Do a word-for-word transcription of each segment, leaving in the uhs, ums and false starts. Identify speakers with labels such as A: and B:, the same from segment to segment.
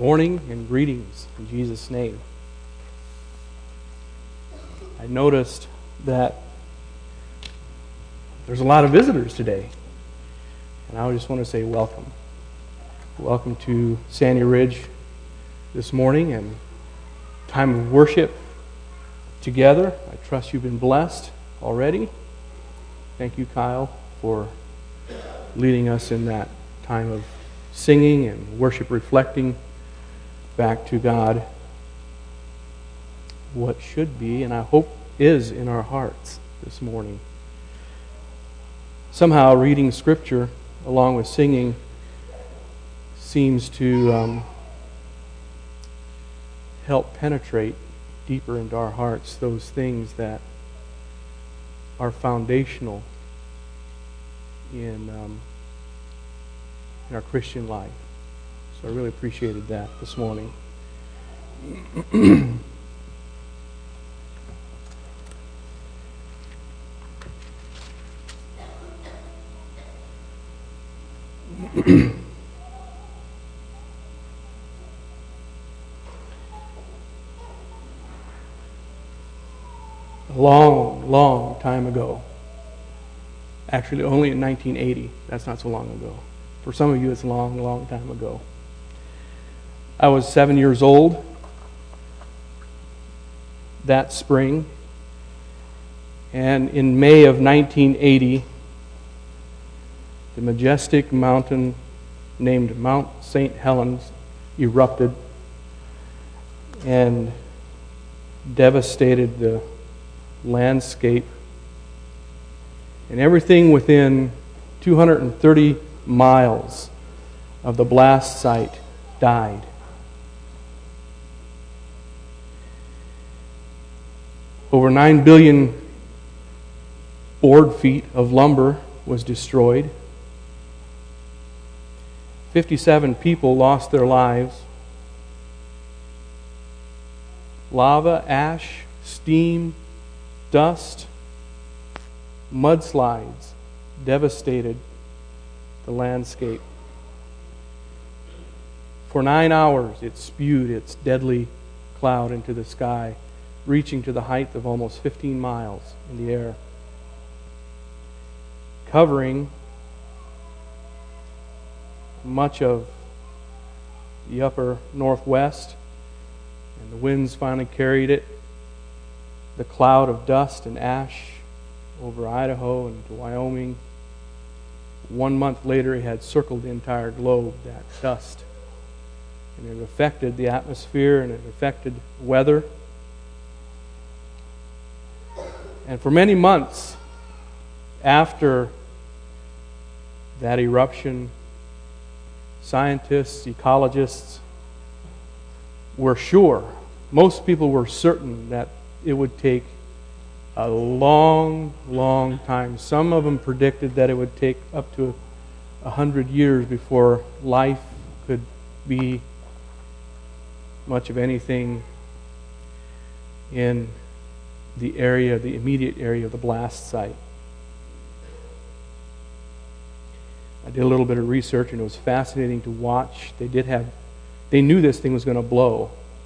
A: Morning and greetings in Jesus' name. I noticed that there's a lot of visitors today, and I just want to say welcome. Welcome to Sandy Ridge this morning and time of worship together. I trust you've been blessed already. Thank you, Kyle, for leading us in that time of singing and worship, reflecting back to God what should be, and I hope is, in our hearts this morning. Somehow reading Scripture along with singing seems to um, help penetrate deeper into our hearts those things that are foundational in, um, in our Christian life. So I really appreciated that this morning. A long, long time ago. Actually, only in nineteen eighty. That's not so long ago. For some of you, it's a long, long time ago. I was seven years old that spring, and in May of nineteen eighty, the majestic mountain named Mount Saint Helens erupted and devastated the landscape, and everything within two hundred thirty miles of the blast site died. Over nine billion board feet of lumber was destroyed. fifty-seven people lost their lives. Lava, ash, steam, dust, mudslides devastated the landscape. For nine hours it spewed its deadly cloud into the sky, reaching to the height of almost fifteen miles in the air, covering much of the upper northwest, and the winds finally carried it, the cloud of dust and ash, over Idaho and to Wyoming. One month later, it had circled the entire globe, that dust. And it affected the atmosphere, and it affected weather. And for many months after that eruption, scientists, ecologists were sure, most people were certain that it would take a long, long time. Some of them predicted that it would take up to a hundred years before life could be much of anything in the area, the immediate area of the blast site. I did a little bit of research, and it was fascinating to watch. They did have, they knew this thing was going to blow.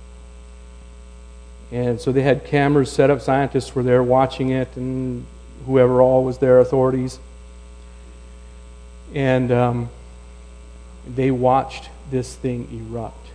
A: And so they had cameras set up. Scientists were there watching it, and whoever all was there, authorities. And um, they watched this thing erupt.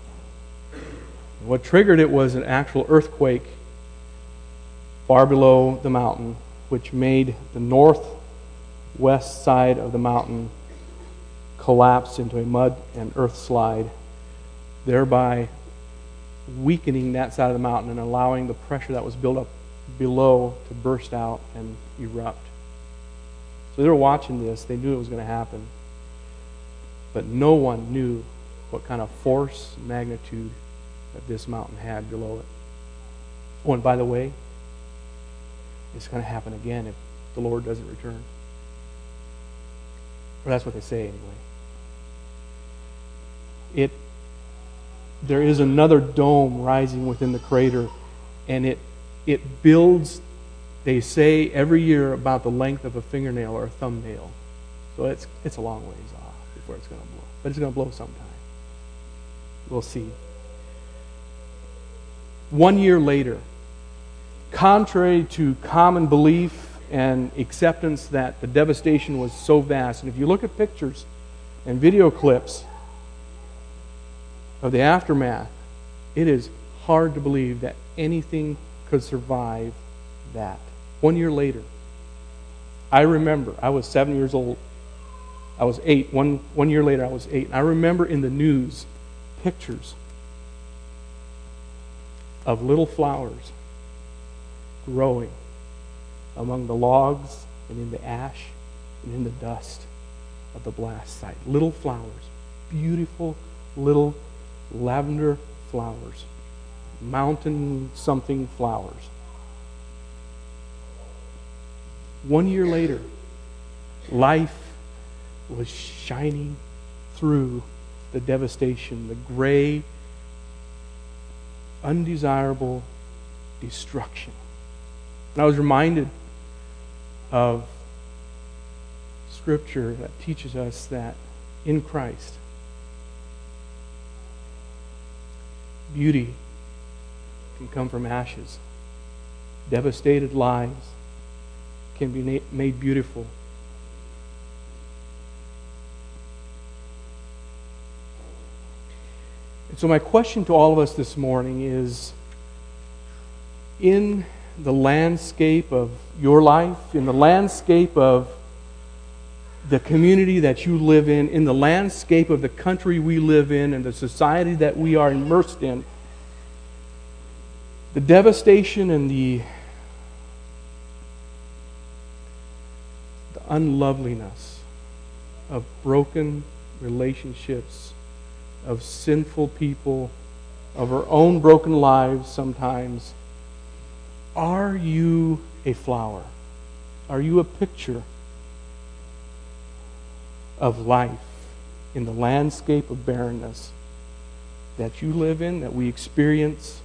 A: What triggered it was an actual earthquake far below the mountain, which made the northwest side of the mountain collapse into a mud and earth slide, thereby weakening that side of the mountain and allowing the pressure that was built up below to burst out and erupt. So they were watching this. They knew it was going to happen. But no one knew what kind of force and magnitude that this mountain had below it. Oh, and by the way, it's going to happen again if the Lord doesn't return. Or that's what they say anyway. It There is another dome rising within the crater, and it it builds, they say, every year about the length of a fingernail or a thumbnail. So it's it's a long ways off before it's going to blow. But it's going to blow sometime. we'll see. One year later, contrary to common belief and acceptance that the devastation was so vast, and if you look at pictures and video clips of the aftermath, it is hard to believe that anything could survive that. One year later, I remember, I was seven years old. I was eight. One, one year later, I was eight. I remember in the news pictures of little flowers growing among the logs and in the ash and in the dust of the blast site. Little flowers, beautiful little lavender flowers, mountain something flowers. One year later, life was shining through the devastation, the gray, undesirable destruction. And I was reminded of Scripture that teaches us that in Christ, beauty can come from ashes. Devastated lives can be made beautiful. And so my question to all of us this morning is, in the landscape of your life, in the landscape of the community that you live in, in the landscape of the country we live in and the society that we are immersed in, the devastation and the, the unloveliness of broken relationships, of sinful people, of our own broken lives sometimes. Are you a flower? Are you a picture of life in the landscape of barrenness that you live in, that we experience,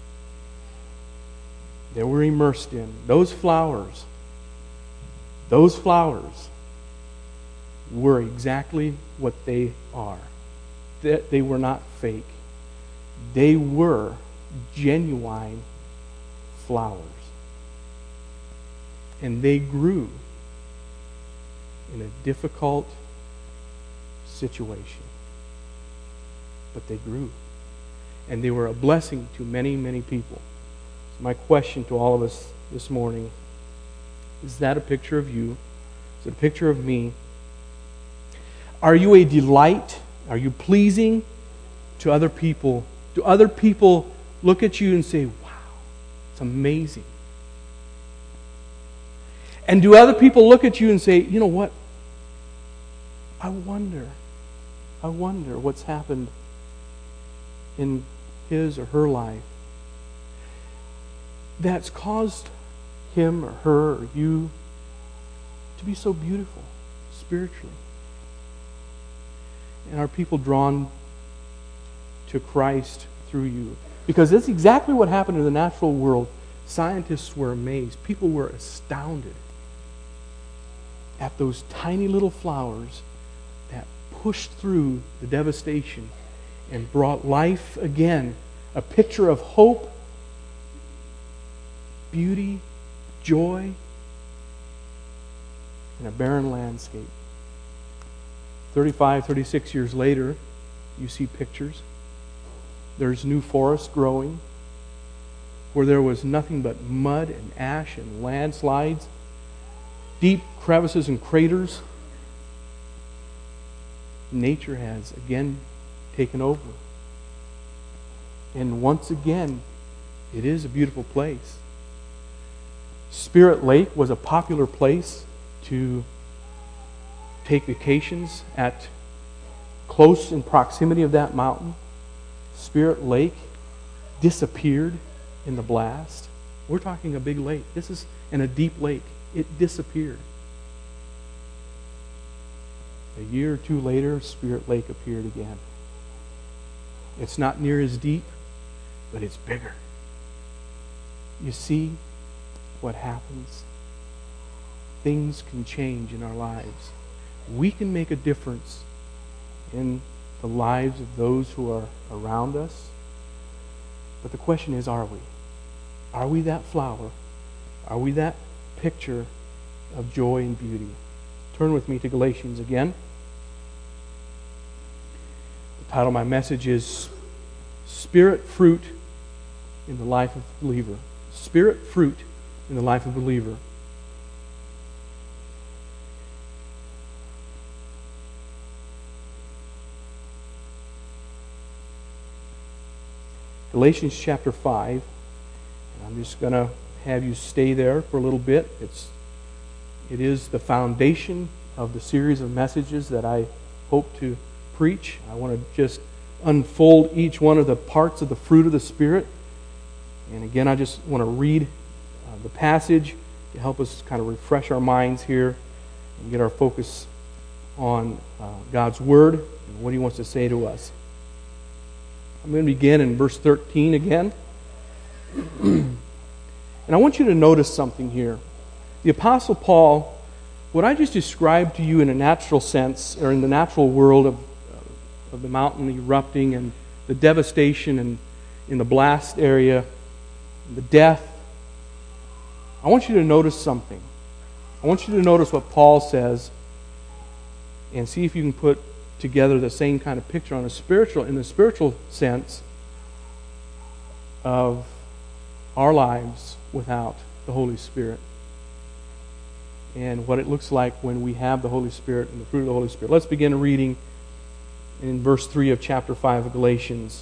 A: that we're immersed in? Those flowers, those flowers were exactly what they are. That they were not fake. They were genuine flowers. And they grew in a difficult situation. But they grew. And they were a blessing to many, many people. So my question to all of us this morning, is that a picture of you? Is it a picture of me? Are you a delight? Are you pleasing to other people? Do other people look at you and say, wow, it's amazing? And do other people look at you and say, you know what? I wonder, I wonder what's happened in his or her life that's caused him or her or you to be so beautiful spiritually? And are people drawn to Christ through you? Because that's exactly what happened in the natural world. Scientists were amazed. People were astounded at those tiny little flowers that pushed through the devastation and brought life again. A picture of hope, beauty, joy in a barren landscape. thirty-five, thirty-six years later, you see pictures. There's new forest growing where there was nothing but mud and ash and landslides, deep crevices and craters. Nature has again taken over. And once again, it is a beautiful place. Spirit Lake was a popular place to take vacations at close in proximity of that mountain. Spirit Lake disappeared in the blast. We're talking a big lake. This is in a deep lake. It disappeared. A year or two later, Spirit Lake appeared again. It's not near as deep, but it's bigger. You see what happens? Things can change in our lives. We can make a difference in the the lives of those who are around us. But the question is, are we? Are we that flower? Are we that picture of joy and beauty? Turn with me to Galatians again. The title of my message is Spirit Fruit in the Life of a Believer. Spirit Fruit in the Life of a Believer. Galatians chapter five. And I'm just going to have you stay there for a little bit. It's, it is the foundation of the series of messages that I hope to preach. I want to just unfold each one of the parts of the fruit of the Spirit. And again, I just want to read uh, the passage to help us kind of refresh our minds here and get our focus on uh, God's Word and what He wants to say to us. I'm going to begin in verse thirteen again. And I want you to notice something here. The Apostle Paul, what I just described to you in a natural sense, or in the natural world of, of the mountain erupting and the devastation and in the blast area, the death, I want you to notice something. I want you to notice what Paul says and see if you can put together the same kind of picture on a spiritual, in the spiritual sense of our lives without the Holy Spirit and what it looks like when we have the Holy Spirit and the fruit of the Holy Spirit. Let's begin reading in verse three of chapter five of Galatians.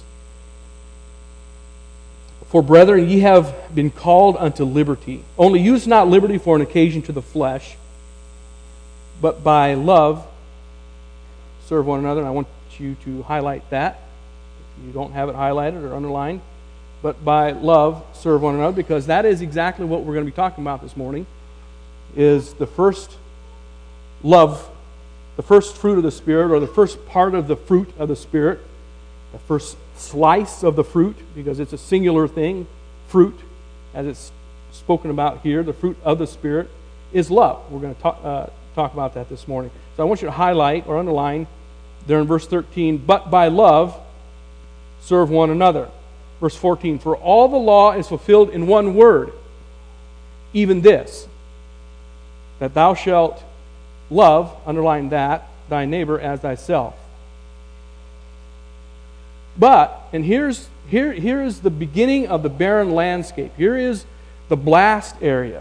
A: For brethren, ye have been called unto liberty. Only use not liberty for an occasion to the flesh, but by love serve one another. And I want you to highlight that. If you don't have it highlighted or underlined. But by love serve one another, because that is exactly what we're going to be talking about this morning, is the first love, the first fruit of the Spirit, or the first part of the fruit of the Spirit, the first slice of the fruit, because it's a singular thing, fruit, as it's spoken about here, the fruit of the Spirit, is love. We're going to talk, uh, talk about that this morning. So I want you to highlight or underline there in verse thirteen, but by love serve one another. Verse fourteen, for all the law is fulfilled in one word, even this, that thou shalt love, underline that, thy neighbor as thyself. But, and here's here, here is the beginning of the barren landscape. Here is the blast area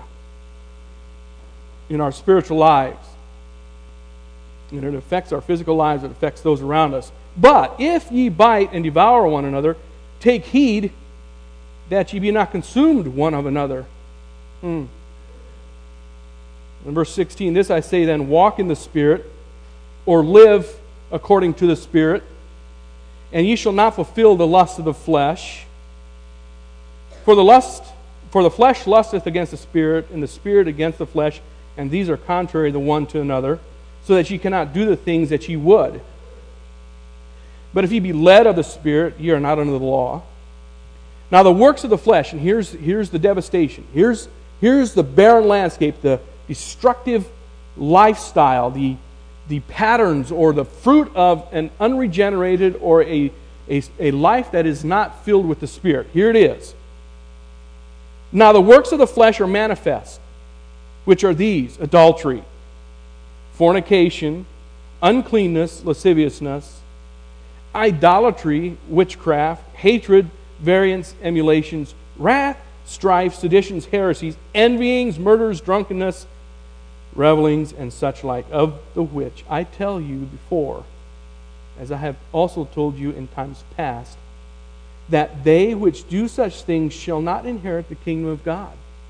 A: in our spiritual lives. And it affects our physical lives, it affects those around us. But if ye bite and devour one another, take heed that ye be not consumed one of another. Hmm. In verse sixteen, this I say then, walk in the Spirit, or live according to the Spirit, and ye shall not fulfill the lust of the flesh. For the lust, for the flesh lusteth against the Spirit, and the Spirit against the flesh, and these are contrary the one to another, so that ye cannot do the things that ye would. But if ye be led of the Spirit, ye are not under the law. Now the works of the flesh, and here's, here's the devastation. Here's, here's the barren landscape, the destructive lifestyle, the, the patterns or the fruit of an unregenerated or a, a, a life that is not filled with the Spirit. Here it is. Now the works of the flesh are manifest, which are these: adultery, fornication, uncleanness, lasciviousness, idolatry, witchcraft, hatred, variance, emulations, wrath, strife, seditions, heresies, envyings, murders, drunkenness, revelings, and such like, of the which I tell you before, as I have also told you in times past, that they which do such things shall not inherit the kingdom of God.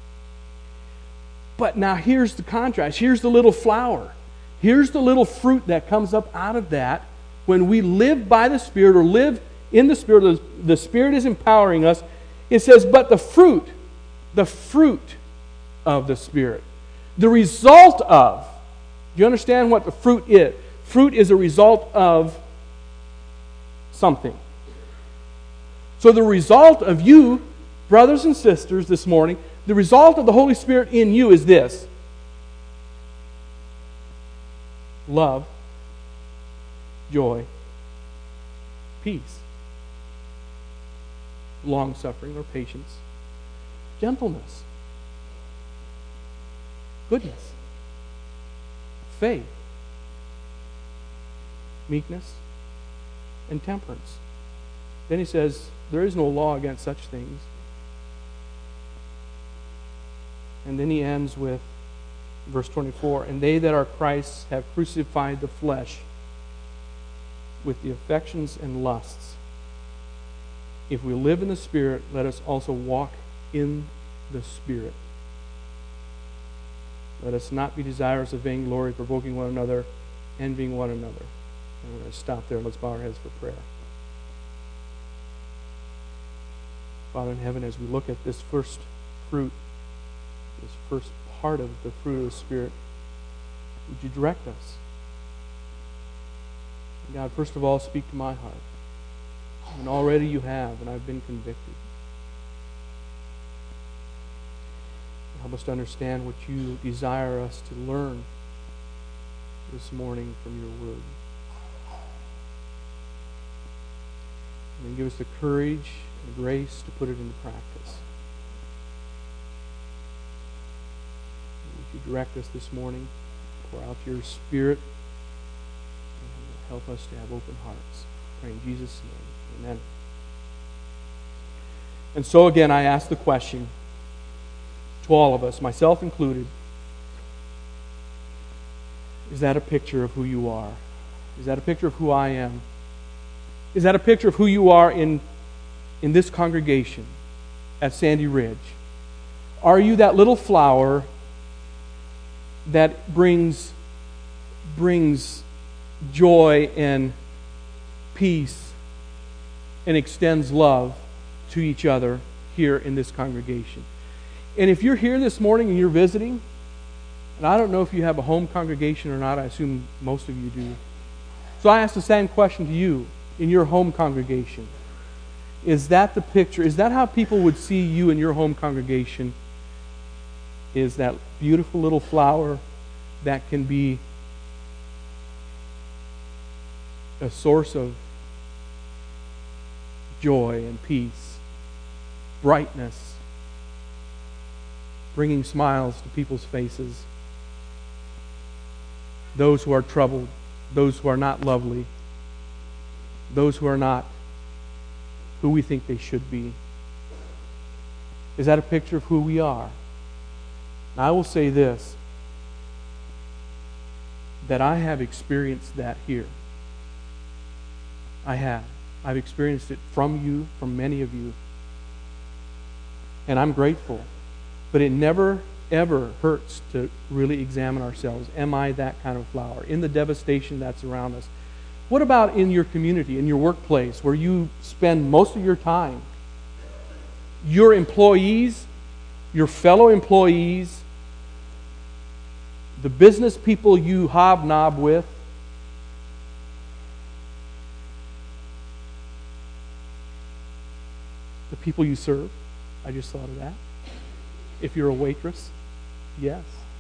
A: But now here's the contrast. Here's the little flower. Here's the little fruit that comes up out of that when we live by the Spirit or live in the Spirit. The Spirit is empowering us. It says, but the fruit, the fruit of the Spirit, the result of, do you understand what the fruit is? Fruit is a result of something. So the result of you, brothers and sisters, this morning, the result of the Holy Spirit in you is this: love, joy, peace, long-suffering or patience, gentleness, goodness, faith, meekness, and temperance. Then he says, there is no law against such things. And then he ends with verse twenty-four, and they that are Christ's have crucified the flesh with the affections and lusts. If we live in the Spirit, let us also walk in the Spirit. Let us not be desirous of vainglory, provoking one another, envying one another. And we're going to stop there. Let's bow our heads for prayer. Father in heaven, as we look at this first fruit, this first part of the fruit of the Spirit, would you direct us? God, first of all, speak to my heart. And already you have, and I've been convicted. Help us to understand what you desire us to learn this morning from your word. And then give us the courage and grace to put it into practice. Would you direct us this morning? Pour out your Spirit and help us to have open hearts. Pray in Jesus' name. Amen. And so again, I ask the question to all of us, myself included, is that a picture of who you are? Is that a picture of who I am? Is that a picture of who you are in, in this congregation at Sandy Ridge? Are you that little flower that brings, brings joy and peace and extends love to each other here in this congregation? And if you're here this morning and you're visiting, and I don't know if you have a home congregation or not, I assume most of you do. So I ask the same question to you in your home congregation. Is that the picture? Is that how people would see you in your home congregation? Is that beautiful little flower that can be a source of joy and peace, brightness, bringing smiles to people's faces, those who are troubled, those who are not lovely, those who are not who we think they should be? Is that a picture of who we are? Now, I will say this, that I have experienced that here. I have. I've experienced it from you, from many of you. And I'm grateful. But it never, ever hurts to really examine ourselves. Am I that kind of flower? In the devastation that's around us. What about in your community, in your workplace, where you spend most of your time? Your employees, your fellow employees, the business people you hobnob with, the people you serve. I just thought of that. If you're a waitress, yes.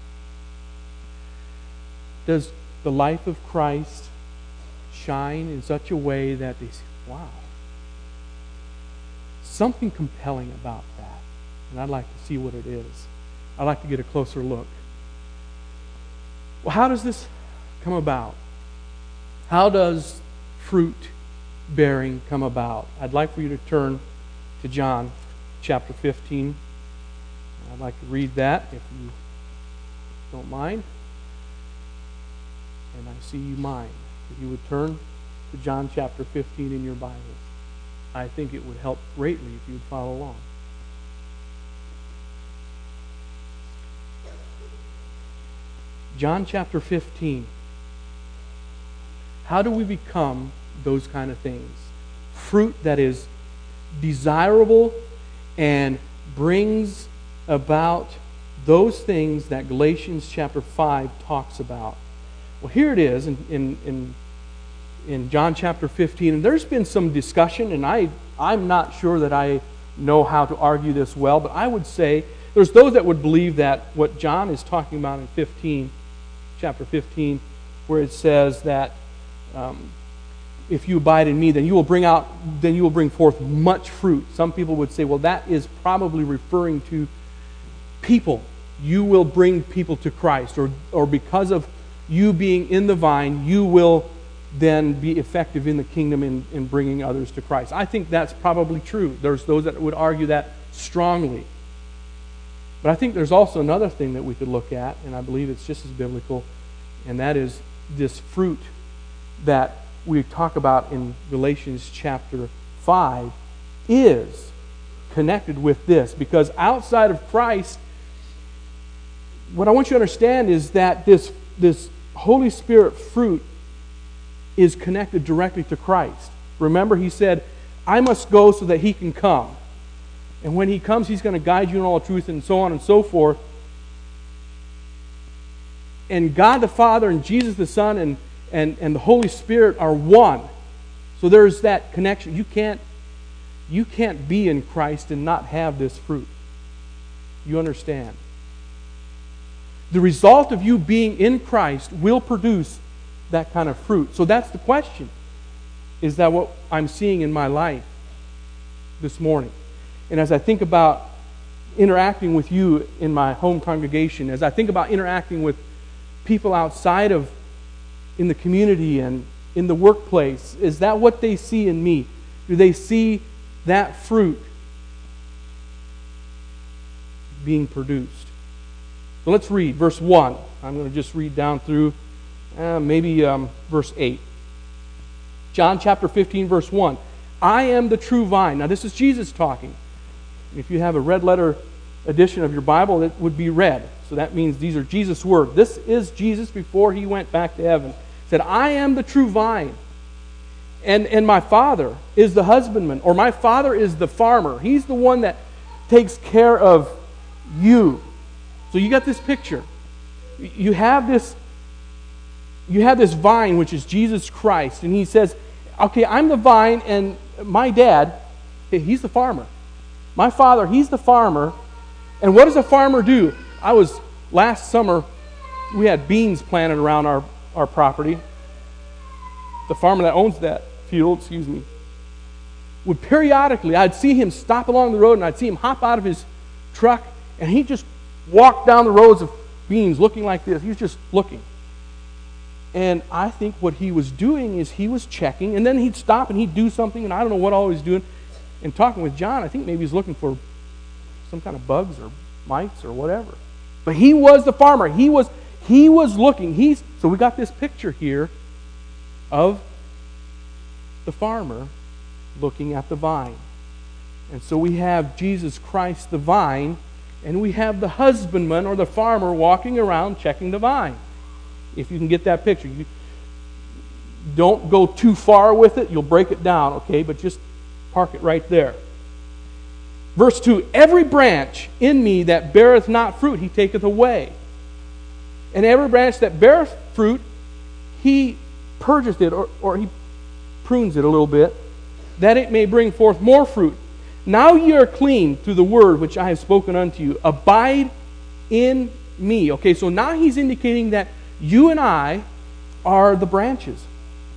A: Does the life of Christ shine in such a way that they say, wow, something compelling about that? And I'd like to see what it is. I'd like to get a closer look. Well, how does this come about? How does fruit bearing come about? I'd like for you to turn to John chapter fifteen. I'd like to read that if you don't mind. And I see you mind. If you would turn to John chapter fifteen in your Bibles. I think it would help greatly if you would follow along. John chapter fifteen. How do we become those kind of things? Fruit that is desirable and brings about those things that Galatians chapter five talks about. Well, here it is in, in, in, in John chapter fifteen, and there's been some discussion, and I, I'm not sure that I know how to argue this well, but I would say there's those that would believe that what John is talking about in fifteen, chapter fifteen, where it says that um, if you abide in me, then you will bring out, then you will bring forth much fruit. Some people would say, well, that is probably referring to people. You will bring people to Christ, or or because of you being in the vine, you will then be effective in the kingdom in, in bringing others to Christ. I think that's probably true. There's those that would argue that strongly. But I think there's also another thing that we could look at, and I believe it's just as biblical, and that is this fruit that we talk about in Galatians chapter five is connected with this. Because outside of Christ, what I want you to understand is that this, this Holy Spirit fruit is connected directly to Christ. Remember, he said, I must go so that he can come. And when he comes, he's going to guide you in all truth, and so on and so forth. And God the Father and Jesus the Son and, and, and the Holy Spirit are one. So there's that connection. You can't, you can't be in Christ and not have this fruit. You understand? The result of you being in Christ will produce that kind of fruit. So that's the question. Is that what I'm seeing in my life this morning? And as I think about interacting with you in my home congregation, as I think about interacting with people outside of, in the community and in the workplace, is that what they see in me? Do they see that fruit being produced? So let's read verse one. I'm going to just read down through uh, maybe um, verse eight. John chapter fifteen, verse one. I am the true vine. Now this is Jesus talking. If you have a red letter edition of your Bible, it would be red. So that means these are Jesus' words. This is Jesus before he went back to heaven. He said, I am the true vine. And, and my Father is the husbandman, or my Father is the farmer. He's the one that takes care of you. So you got this picture. You have this, you have this vine, which is Jesus Christ. And he says, okay, I'm the vine, and my dad, he's the farmer. My Father, he's the farmer. And what does a farmer do? I was, last summer, we had beans planted around our, our property. The farmer that owns that field, excuse me, would periodically, I'd see him stop along the road, and I'd see him hop out of his truck, and he'd just walk down the rows of beans looking like this. He was just looking. And I think what he was doing is he was checking, and then he'd stop and he'd do something, and I don't know what all he was doing. And talking with John, I think maybe he's looking for some kind of bugs or mites or whatever. But he was the farmer. He was he was looking. He's so we got this picture here of the farmer looking at the vine. And so we have Jesus Christ the vine, and we have the husbandman or the farmer walking around checking the vine. If you can get that picture. You don't go too far with it. You'll break it down, okay? But just park it right there. Verse two, every branch in me that beareth not fruit, he taketh away. And every branch that beareth fruit, he purgeth it, or, or he prunes it a little bit, that it may bring forth more fruit. Now ye are clean through the word which I have spoken unto you. Abide in me. Okay, so now he's indicating that you and I are the branches,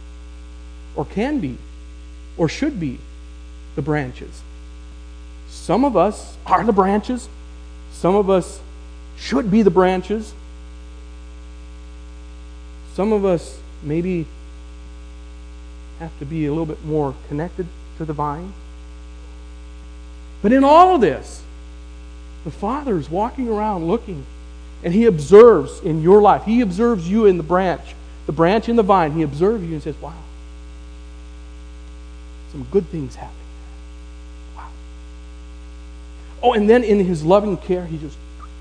A: or can be, or should be the branches. Some of us are the branches. Some of us should be the branches. Some of us maybe have to be a little bit more connected to the vine. But in all of this, the Father is walking around looking, and he observes in your life. He observes you in the branch, the branch in the vine. He observes you and says, wow, some good things happen. Wow. Oh, and then in his loving care, he just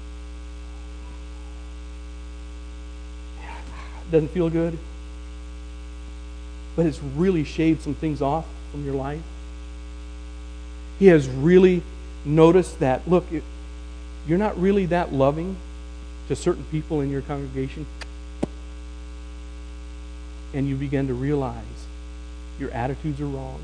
A: doesn't feel good. But it's really shaved some things off from your life. He has really noticed that, look, it, you're not really that loving to certain people in your congregation. And you begin to realize your attitudes are wrong.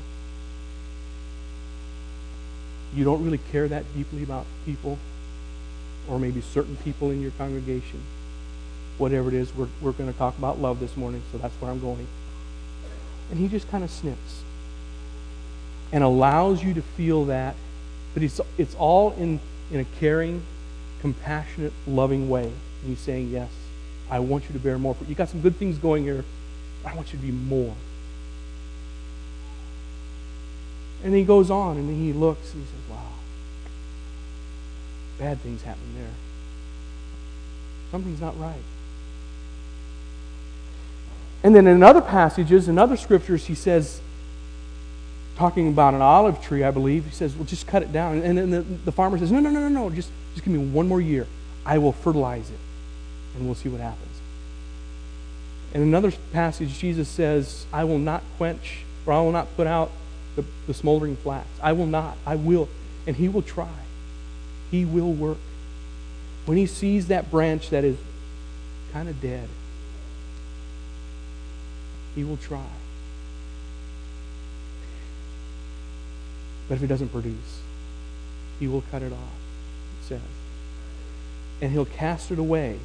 A: You don't really care that deeply about people, or maybe certain people in your congregation. Whatever it is, we're, we're going to talk about love this morning, so that's where I'm going. And he just kind of snips and allows you to feel that, but it's, it's all in, in a caring, compassionate, loving way. And he's saying, yes, I want you to bear more fruit. You got some good things going here. I want you to be more. And he goes on, and he looks, and he says, wow, bad things happen there. Something's not right. And then in other passages, in other scriptures, he says, talking about an olive tree, I believe, he says, well, just cut it down. And then the, the farmer says, no, no, no, no, no, just, just give me one more year. I will fertilize it, and we'll see what happens. In another passage, Jesus says, I will not quench, or I will not put out the, the smoldering flax. I will not. I will. And he will try. He will work. When he sees that branch that is kind of dead, he will try. But if it doesn't produce, he will cut it off, it says. And he'll cast it away.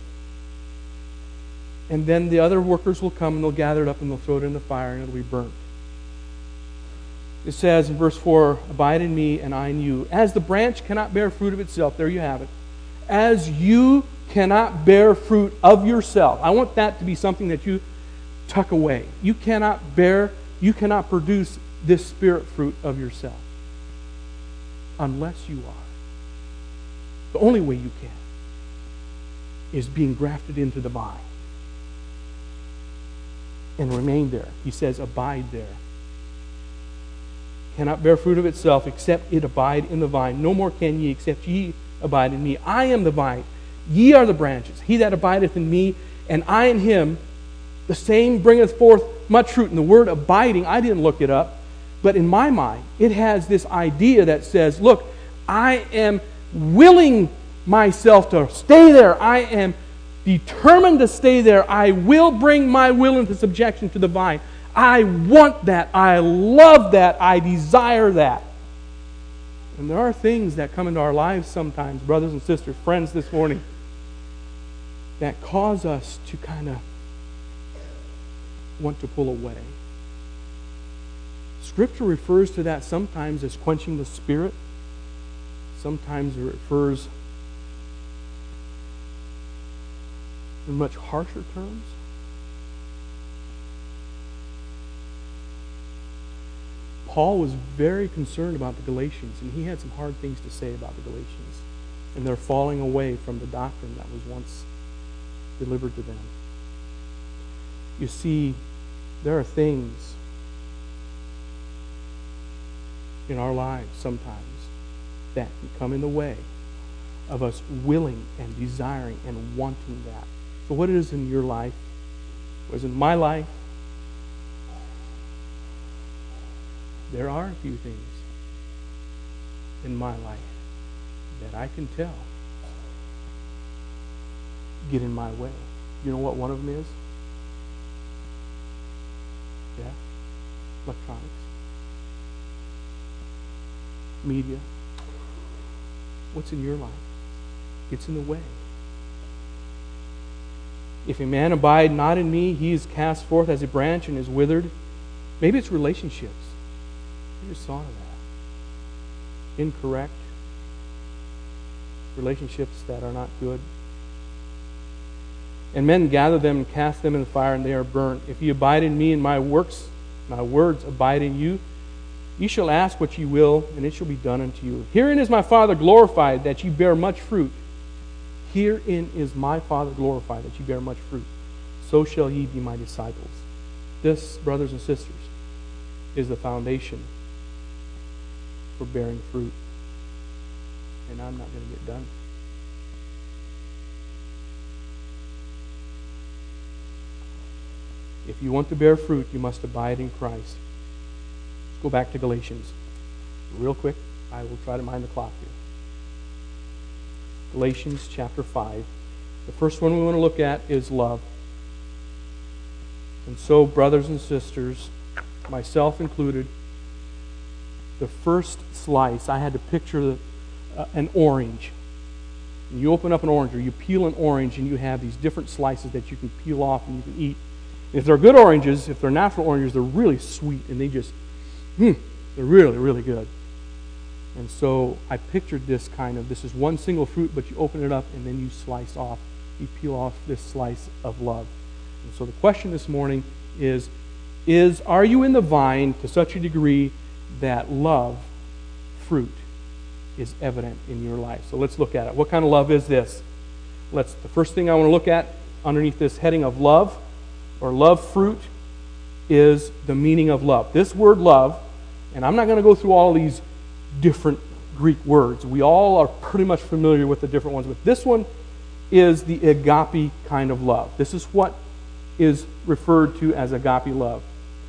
A: And then the other workers will come and they'll gather it up and they'll throw it in the fire and it'll be burnt. It says in verse four, abide in me and I in you. As the branch cannot bear fruit of itself, there you have it. As you cannot bear fruit of yourself. I want that to be something that you tuck away. You cannot bear, you cannot produce this spirit fruit of yourself. Unless you are. The only way you can is being grafted into the vine. And remain there. He says, abide there. Cannot bear fruit of itself, except it abide in the vine. No more can ye, except ye abide in me. I am the vine. Ye are the branches. He that abideth in me, and I in him, the same bringeth forth much fruit. And the word abiding, I didn't look it up, but in my mind, it has this idea that says, look, I am willing myself to stay there. I am determined to stay there. I will bring my will into subjection to the vine. I want that. I love that. I desire that. And there are things that come into our lives sometimes, brothers and sisters, friends this morning, that cause us to kind of want to pull away. Scripture refers to that sometimes as quenching the spirit. Sometimes it refers in much harsher terms. Paul was very concerned about the Galatians, and he had some hard things to say about the Galatians and their falling away from the doctrine that was once delivered to them. You see, there are things in our lives sometimes that can come in the way of us willing and desiring and wanting that. So what it is in your life, what is in my life, there are a few things in my life that I can tell get in my way. You know what one of them is? Yeah? Electronics. Media. What's in your life? Gets in the way. If a man abide not in me, he is cast forth as a branch and is withered. Maybe it's relationships. I just thought of that. Incorrect relationships that are not good. And men gather them and cast them in the fire, and they are burnt. If ye abide in me, and my works, my words abide in you, ye shall ask what ye will, and it shall be done unto you. Herein is my Father glorified, that ye bear much fruit. Herein is my Father glorified, that ye bear much fruit. So shall ye be my disciples. This, brothers and sisters, is the foundation for bearing fruit. And I'm not going to get done. If you want to bear fruit, you must abide in Christ. Let's go back to Galatians. Real quick, I will try to mind the clock here. Galatians chapter five. The first one we want to look at is love. And so, brothers and sisters, myself included, the first slice, I had to picture the, uh, an orange. And you open up an orange, or you peel an orange, and you have these different slices that you can peel off and you can eat. If they're good oranges, if they're natural oranges, they're really sweet and they just, hmm, they're really, really good. And so I pictured this kind of, this is one single fruit, but you open it up and then you slice off, you peel off this slice of love. And so the question this morning is, is are you in the vine to such a degree that love, fruit, is evident in your life? So let's look at it. What kind of love is this? Let's. The first thing I want to look at underneath this heading of love, or love fruit, is the meaning of love. This word love, and I'm not going to go through all these different Greek words. We all are pretty much familiar with the different ones, but this one is the agape kind of love. This is what is referred to as agape love.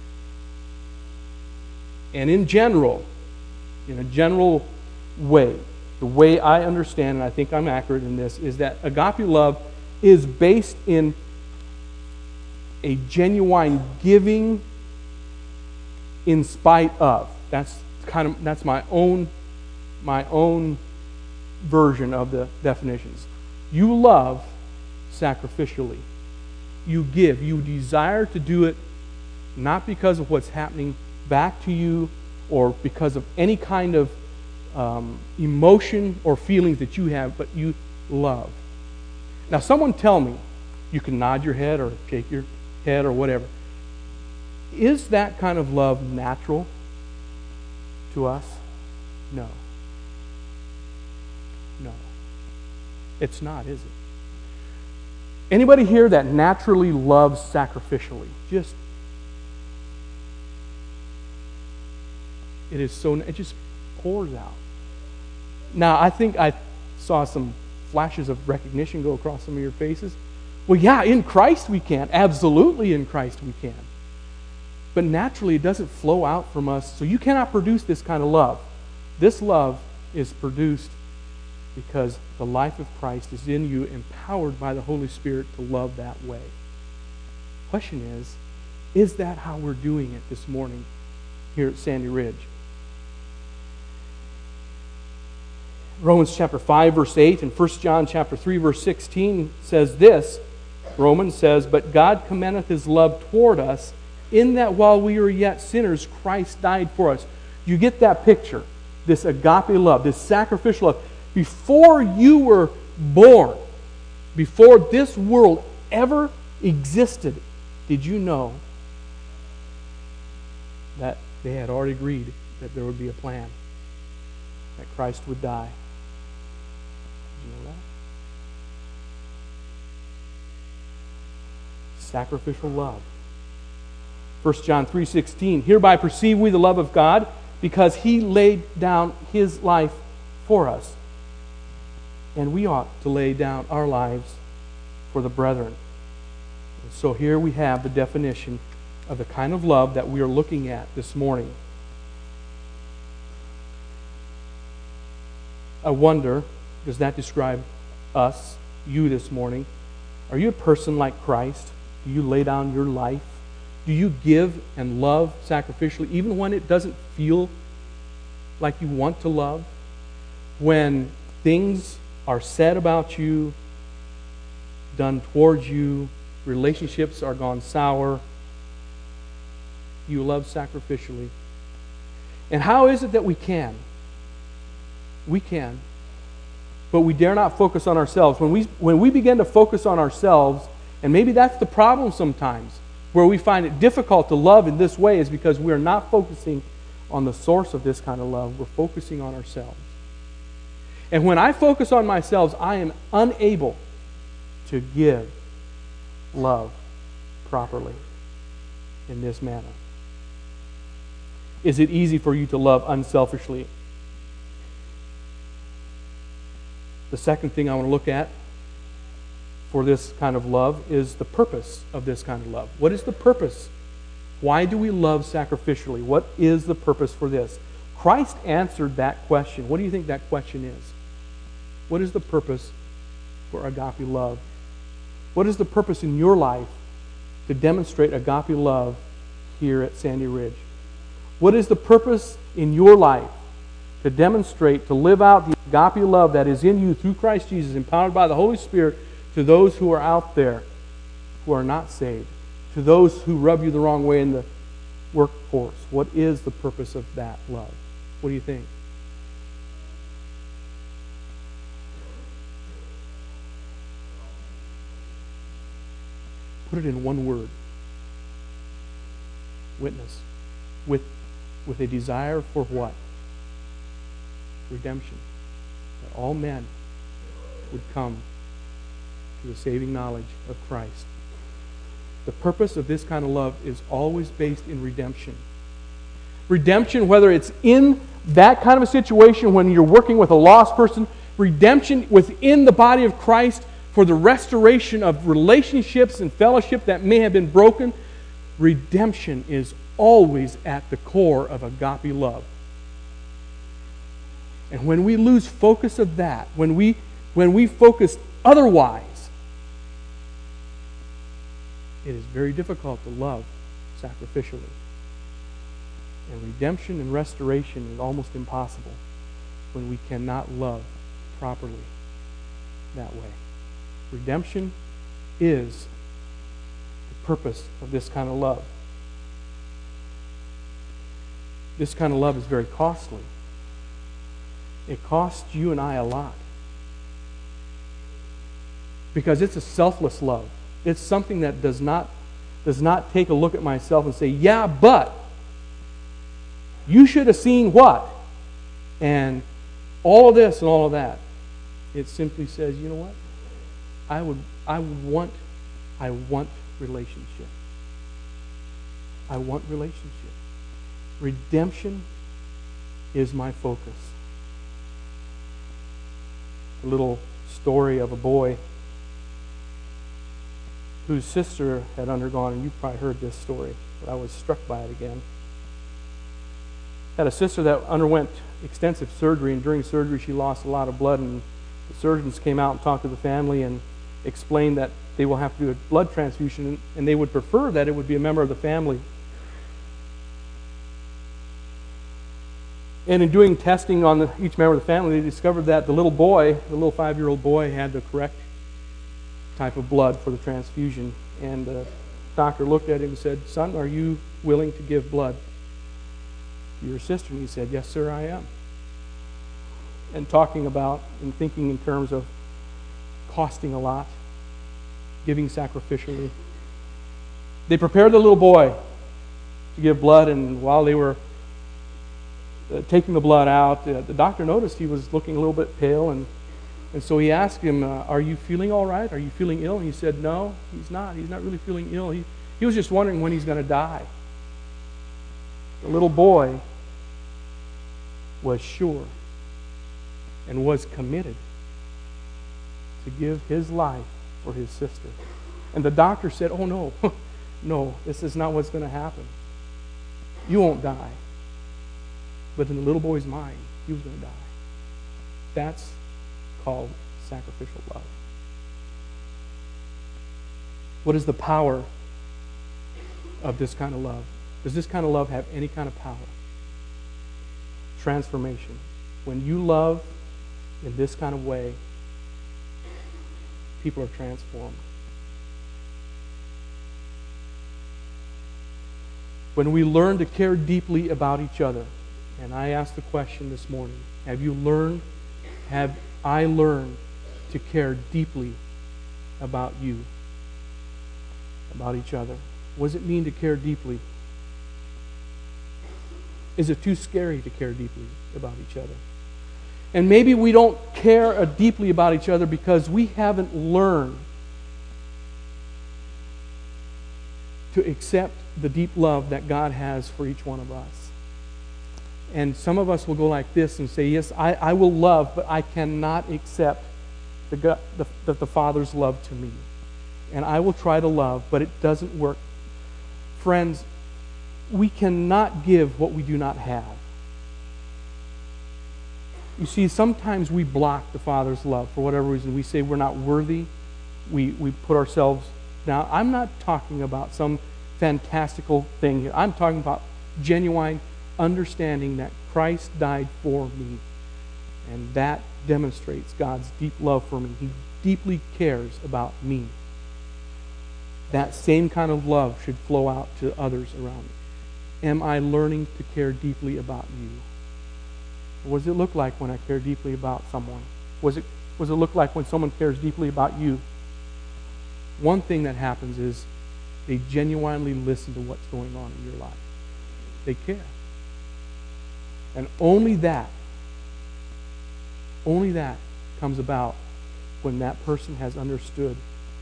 A: And in general, in a general way, the way I understand, and I think I'm accurate in this, is that agape love is based in a genuine giving in spite of. That's kind of that's my own my own version of the definitions. You love sacrificially. You give. You desire to do it not because of what's happening back to you or because of any kind of um, emotion or feelings that you have, but you love. Now, someone tell me, you can nod your head or shake your head or whatever. Is that kind of love natural to us? No. No. It's not, is it? Anybody here that naturally loves sacrificially? Just, it is so, it just pours out. Now, I think I saw some flashes of recognition go across some of your faces. Well, yeah, in Christ we can. Absolutely in Christ we can. But naturally it doesn't flow out from us. So you cannot produce this kind of love. This love is produced because the life of Christ is in you, empowered by the Holy Spirit to love that way. The question is, is that how we're doing it this morning here at Sandy Ridge? Romans chapter five, verse eight, and First John chapter three, verse sixteen says this. Romans says, "But God commendeth His love toward us, in that while we were yet sinners, Christ died for us." You get that picture, this agape love, this sacrificial love. Before you were born, before this world ever existed, did you know that they had already agreed that there would be a plan, that Christ would die? Did you know that? Sacrificial love. First John three sixteen, "Hereby perceive we the love of God, because He laid down His life for us. And we ought to lay down our lives for the brethren." And so here we have the definition of the kind of love that we are looking at this morning. I wonder, does that describe us, you this morning? Are you a person like Christ? Do you lay down your life? Do you give and love sacrificially, even when it doesn't feel like you want to love? When things are said about you, done towards you, relationships are gone sour, you love sacrificially. And how is it that we can? We can. But we dare not focus on ourselves. When we, when we begin to focus on ourselves, and maybe that's the problem sometimes, where we find it difficult to love in this way, is because we are not focusing on the source of this kind of love. We're focusing on ourselves. And when I focus on myself, I am unable to give love properly in this manner. Is it easy for you to love unselfishly? The second thing I want to look at for this kind of love is the purpose of this kind of love. What is the purpose? Why do we love sacrificially? What is the purpose for this? Christ answered that question. What do you think that question is? What is the purpose for agape love? What is the purpose in your life to demonstrate agape love here at Sandy Ridge? What is the purpose in your life to demonstrate, to live out the agape love that is in you through Christ Jesus, empowered by the Holy Spirit, to those who are out there who are not saved, to those who rub you the wrong way in the workforce? What is the purpose of that love? What do you think? Put it in one word. Witness. With, with a desire for what? Redemption. That all men would come to the saving knowledge of Christ. The purpose of this kind of love is always based in redemption. Redemption, whether it's in that kind of a situation when you're working with a lost person, redemption within the body of Christ for the restoration of relationships and fellowship that may have been broken, redemption is always at the core of agape love. And when we lose focus of that, when we when we focus otherwise, it is very difficult to love sacrificially. And redemption and restoration is almost impossible when we cannot love properly that way. Redemption is the purpose of this kind of love. This kind of love is very costly. It costs you and I a lot. Because it's a selfless love. It's something that does not, does not take a look at myself and say, yeah, but you should have seen what? And all of this and all of that. It simply says, you know what? I would I want I want relationship. I want relationship. Redemption is my focus. A little story of a boy whose sister had undergone, and you've probably heard this story, but I was struck by it again. Had a sister that underwent extensive surgery, and during surgery she lost a lot of blood, and the surgeons came out and talked to the family and explained that they will have to do a blood transfusion, and they would prefer that it would be a member of the family. And in doing testing on the, each member of the family, they discovered that the little boy, the little five-year-old boy, had the correct type of blood for the transfusion. And the doctor looked at him and said, "Son, are you willing to give blood to your sister?" And he said, "Yes, sir, I am." And talking about and thinking in terms of costing a lot, giving sacrificially, they prepared the little boy to give blood, and while they were uh, taking the blood out, uh, the doctor noticed he was looking a little bit pale, and, and so he asked him, uh, "Are you feeling all right? Are you feeling ill?" And he said, "No, he's not. He's not really feeling ill. He, he was just wondering when he's going to die." The little boy was sure and was committed to give his life for his sister. And the doctor said, "Oh no, no, this is not what's going to happen. You won't die." But in the little boy's mind, he was going to die. That's called sacrificial love. What is the power of this kind of love? Does this kind of love have any kind of power? Transformation. When you love in this kind of way, people are transformed. When we learn to care deeply about each other, and I asked the question this morning, have you learned, have I learned to care deeply about you, about each other? What does it mean to care deeply? Is it too scary to care deeply about each other? And maybe we don't care deeply about each other because we haven't learned to accept the deep love that God has for each one of us. And some of us will go like this and say, yes, I, I will love, but I cannot accept the, the, the, the Father's love to me. And I will try to love, but it doesn't work. Friends, we cannot give what we do not have. You see, sometimes we block the Father's love for whatever reason. We say we're not worthy. We, we put ourselves down. I'm not talking about some fantastical thing here. I'm talking about genuine understanding that Christ died for me. And that demonstrates God's deep love for me. He deeply cares about me. that same kind of love should flow out to others around me. Am I learning to care deeply about you? What does it look like when I care deeply about someone? Was it, what does it look like when someone cares deeply about you? One thing that happens is they genuinely listen to what's going on in your life. They care. And only that, only that comes about when that person has understood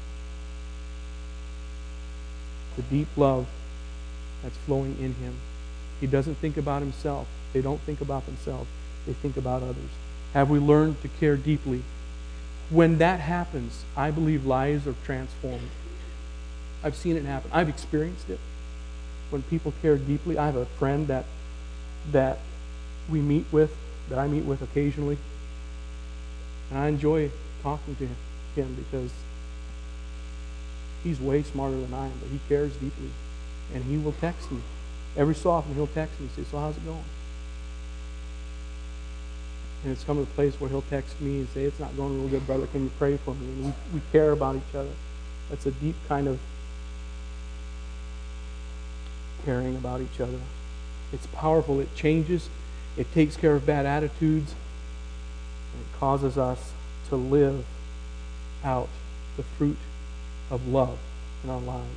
A: the deep love that's flowing in him. He doesn't think about himself. They don't think about themselves. They think about others. Have we learned to care deeply? When that happens, I believe lives are transformed. I've seen it happen. I've experienced it. When people care deeply, I have a friend that that we meet with, that I meet with occasionally, and I enjoy talking to him because he's way smarter than I am, but he cares deeply. And he will text me. Every so often he'll text me and say, so how's it going? And it's come to a place where he'll text me and say, it's not going real good, brother. Can you pray for me? And we, we care about each other. That's a deep kind of caring about each other. It's powerful. It changes. It takes care of bad attitudes. And it causes us to live out the fruit of love in our lives.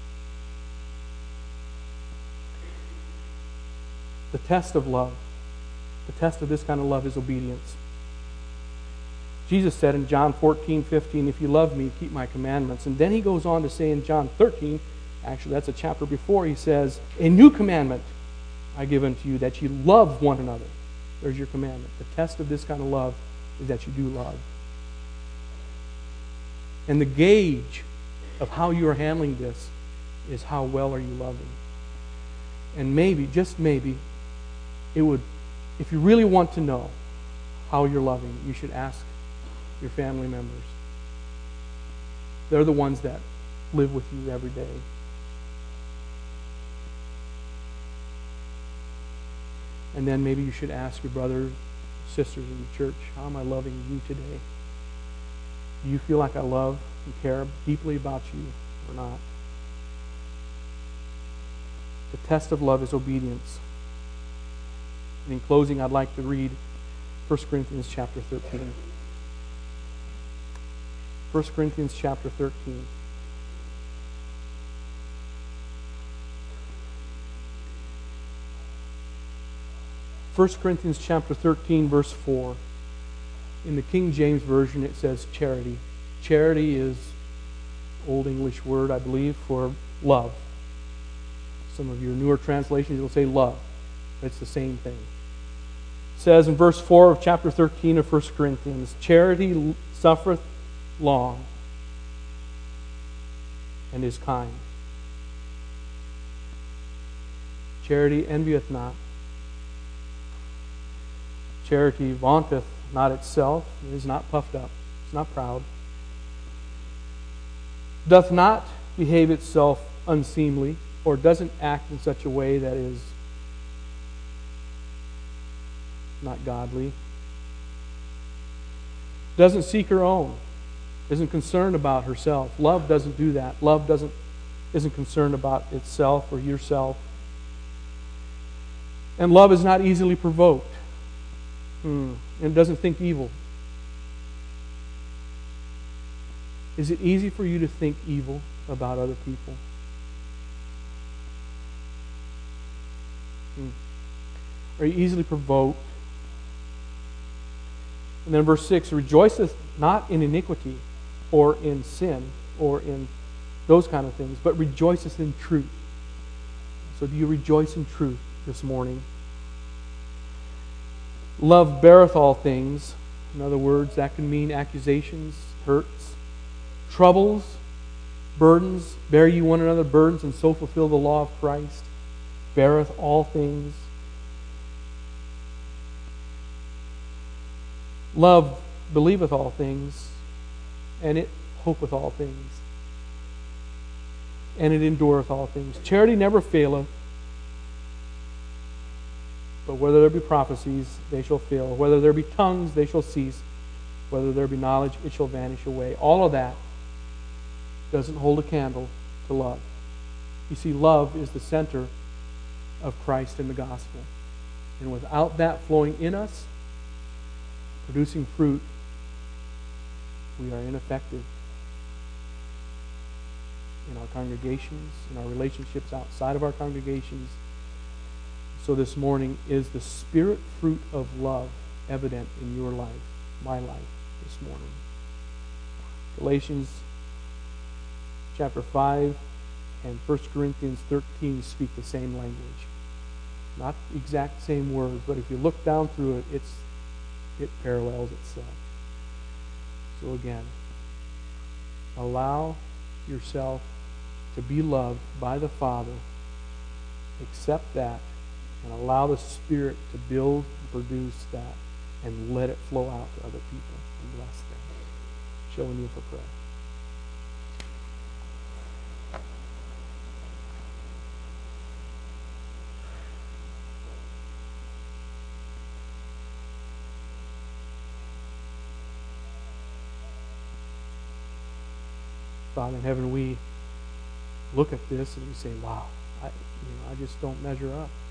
A: The test of love, the test of this kind of love is obedience. Jesus said in John fourteen fifteen, if you love me, keep my commandments. And then he goes on to say in John thirteen, actually that's a chapter before, he says, a new commandment I give unto you, that you love one another. There's your commandment. The test of this kind of love is that you do love. And the gauge of how you are handling this is how well are you loving. And maybe, just maybe, it would, if you really want to know how you're loving, you should ask your family members. They're the ones that live with you every day. And then maybe you should ask your brothers, sisters in the church, how am I loving you today? Do you feel like I love and care deeply about you or not? The test of love is obedience. And in closing, I'd like to read First Corinthians chapter thirteen. First Corinthians chapter thirteen. First Corinthians chapter thirteen, verse four. In the King James Version, it says charity. Charity is Old English word, I believe, for love. Some of your newer translations will say love. It's the same thing. It says in verse four of chapter thirteen of First Corinthians, charity suffereth long and is kind. Charity envieth not. Charity vaunteth not itself, it is not puffed up, it's not proud. Doth not behave itself unseemly, or doesn't act in such a way that is not godly. Doesn't seek her own. Isn't concerned about herself. Love doesn't do that. Love doesn't isn't concerned about itself or yourself. And love is not easily provoked. Hmm. And it doesn't think evil. Is it easy for you to think evil about other people? Hmm. Are you easily provoked? And then verse six, rejoiceth not in iniquity or in sin or in those kind of things, but rejoiceth in truth. So do you rejoice in truth this morning? Love beareth all things. In other words, that can mean accusations, hurts, troubles, burdens. Bear ye one another burdens, and so fulfill the law of Christ. Beareth all things. Love believeth all things, and it hopeth all things, and it endureth all things. Charity never faileth, but whether there be prophecies, they shall fail. Whether there be tongues, they shall cease. Whether there be knowledge, it shall vanish away. All of that doesn't hold a candle to love. You see, love is the center of Christ and the gospel. And without that flowing in us, producing fruit, we are ineffective in our congregations, in our relationships outside of our congregations. So this morning, is the spirit fruit of love evident in your life, my life this morning? Galatians chapter five and First Corinthians thirteen speak the same language. Not the exact same words, but if you look down through it, it's it parallels itself. So again, allow yourself to be loved by the Father. Accept that and allow the Spirit to build and produce that and let it flow out to other people and bless them. Showing you for prayer. Father in heaven, we look at this and we say, wow, I, you know, I just don't measure up.